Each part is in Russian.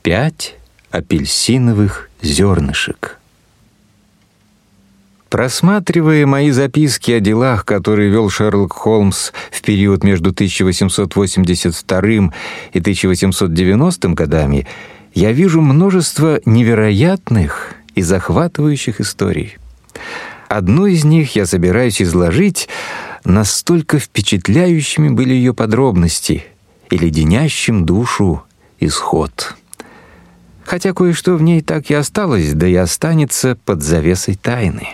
5 апельсиновых зернышек. Просматривая мои записки о делах, которые вел Шерлок Холмс в период между 1882 и 1890 годами, я вижу множество невероятных и захватывающих историй. Одну из них я собираюсь изложить, настолько впечатляющими были ее подробности и леденящим душу исход. Хотя кое-что в ней так и осталось, да и останется под завесой тайны.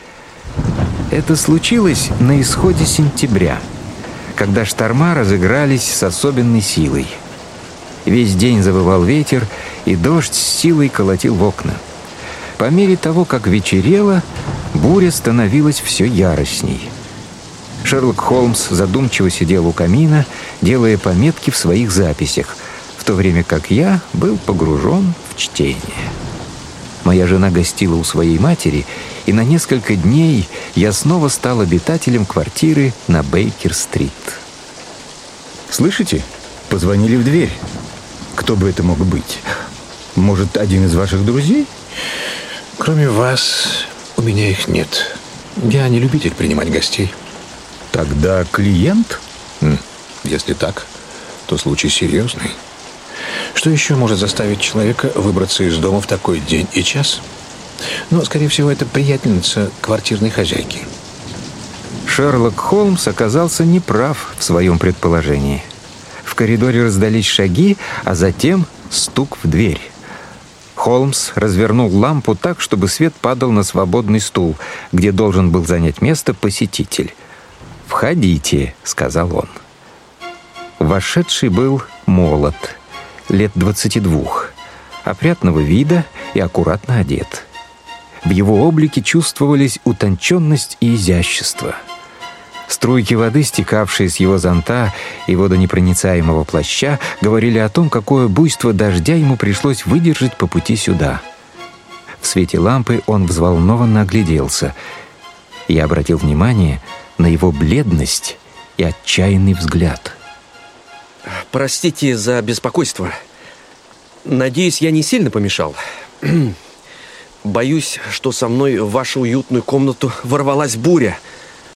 Это случилось на исходе сентября, когда шторма разыгрались с особенной силой. Весь день завывал ветер, и дождь с силой колотил в окна. По мере того, как вечерело, буря становилась все яростней. Шерлок Холмс задумчиво сидел у камина, делая пометки в своих записях, в то время как я был погружен в чтение. Моя жена гостила у своей матери, и на несколько дней я снова стал обитателем квартиры на Бейкер-стрит. Слышите? Позвонили в дверь. Кто бы это мог быть? Может, один из ваших друзей? Кроме вас, у меня их нет. Я не любитель принимать гостей. Тогда клиент? Если так, то случай серьезный. Что еще может заставить человека выбраться из дома в такой день и час? Но, скорее всего, это приятельница квартирной хозяйки. Шерлок Холмс оказался неправ в своем предположении. В коридоре раздались шаги, а затем стук в дверь. Холмс развернул лампу так, чтобы свет падал на свободный стул, где должен был занять место посетитель. «Входите», — сказал он. Вошедший был молод, лет 22, опрятного вида и аккуратно одет. В его облике чувствовались утонченность и изящество. Струйки воды, стекавшие с его зонта и водонепроницаемого плаща, говорили о том, какое буйство дождя ему пришлось выдержать по пути сюда. В свете лампы он взволнованно огляделся. Я обратил внимание на его бледность и отчаянный взгляд. Простите за беспокойство. Надеюсь, я не сильно помешал. Боюсь, что со мной в вашу уютную комнату ворвалась буря.